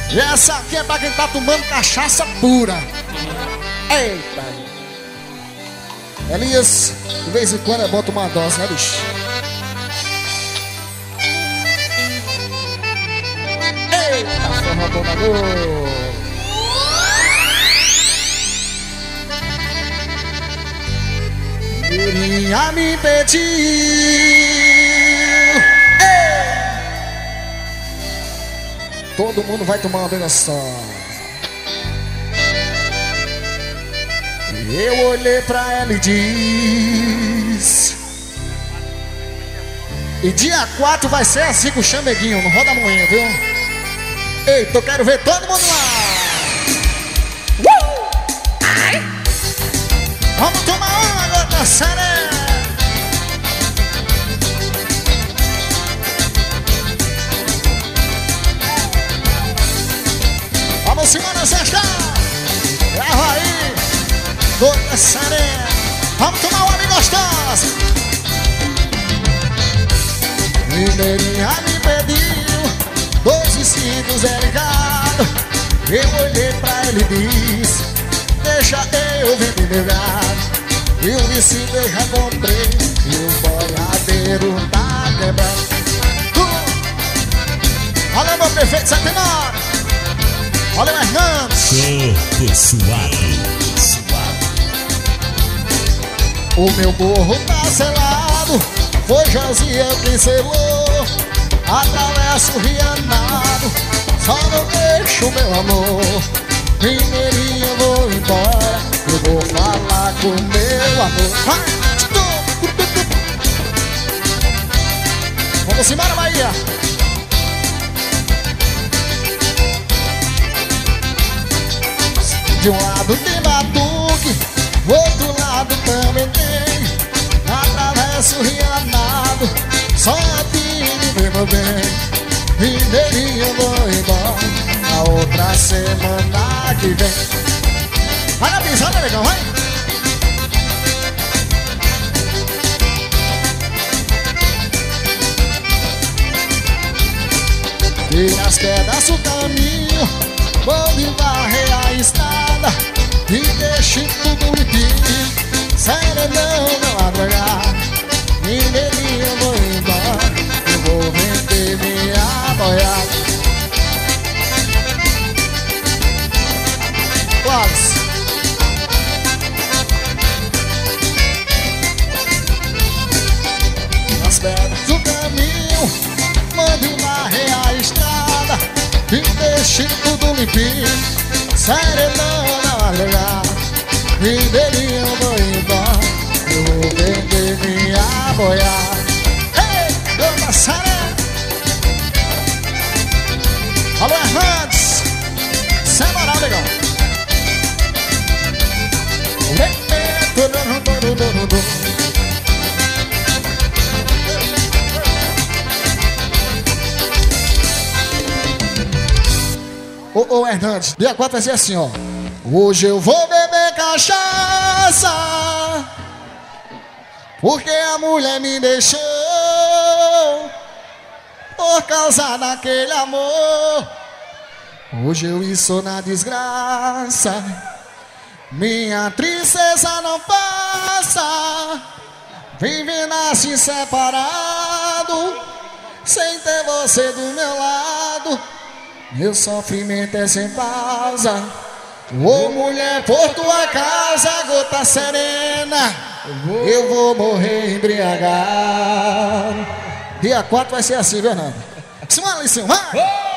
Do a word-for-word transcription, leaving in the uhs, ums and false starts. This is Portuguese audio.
E essa aqui é pra quem tá tomando cachaça pura. Eita. Elias, de vez em quando é bom tomar uma dose, né, bicho? Eita, forró domador. Mirinha me pediu. Ei! Todo mundo vai tomar uma benção. Eu olhei pra ela e disse: e dia quatro vai ser assim com o chameguinho, no Roda Moinho, viu? Eita, eu quero ver todo mundo lá. Uh! Ai! Vamos tomar uma gota serena. Vamos embora, Sexta. Grava aí. Gota serena. Vamos tomar uma bem gostosa. Mineirinha me pediu dois vestidos é ligado. Eu olhei pra ele e disse: deixa eu vender meu gado. E o vestido eu já comprei e o boiadeiro tá quebrando. uh! Olha meu prefeito setenta e nove. Olha o Hernandes. Corpo suado. O meu morro tá selado, foi Josiel quem selou. Atravesso o Rianado, só não deixo meu amor. Mineirinho eu vou embora, eu vou falar com meu amor. Vai! Vamos embora, Bahia! De um lado tem batuque, do outro lado também tem. Atravesso o Rianado, só a ti me vê meu bem. Mineirinho eu vou embora, na outra semana que vem. Vai na pisada, legal, vai! E as quedas do caminho, vou me varrer a estrada e deixe tudo limpinho. Serenão não adragar. Mineirinho eu vou embora, eu vou vender minha boiada. Wallace. Nas pedras do caminho, mande varrer a estrada e deixe tudo limpinho. Serenão não adragar. Mineirinho eu vou embora, eu vou vender minha boiada. Ei, dona Saré. Alô, Hernandes. Sem moral, legal. Ô, ô, Hernandes, dia quatro vai ser assim, ó. Hoje eu vou beber cachaça, porque a mulher me deixou por causa daquele amor. Hoje eu estou na desgraça, minha tristeza não passa, vivendo assim separado, sem ter você do meu lado. Meu sofrimento é sem pausa. Ô mulher, por tua causa, gota serena, eu vou morrer embriagado. Dia quatro vai ser assim, viu, Nando? Simão, Alicinho, vai!